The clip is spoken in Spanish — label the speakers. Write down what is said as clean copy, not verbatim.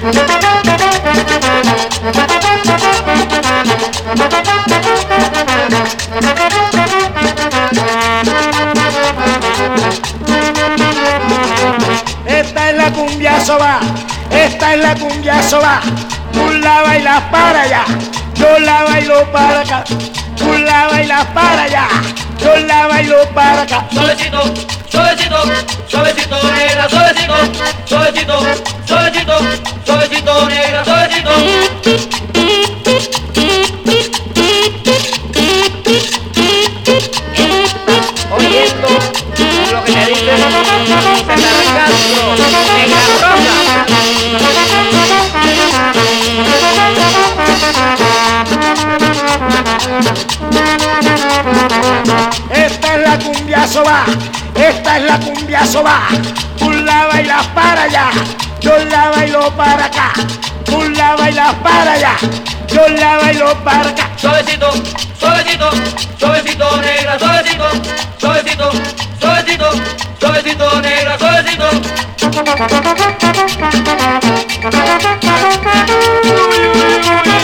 Speaker 1: Esta es la cumbia soba, esta es la cumbia soba. Tú la bailas para allá, yo la bailo para acá. Tú la bailas para allá, yo la bailo para acá.
Speaker 2: Suavecito, suavecito, suavecito, negra, suavecito, suavecito, suavecito, suavecito, negra, suavecito.
Speaker 3: Oyendo lo que te dice César Castro, Negra Rosa.
Speaker 1: Esta es la cumbia soba, esta es la cumbia soba. Tú la bailas para allá, yo la bailo para acá. Tú la bailas para allá, yo la bailo para acá.
Speaker 2: Suavecito, suavecito, suavecito, negra, suavecito, suavecito, suavecito, suavecito, negra, suavecito.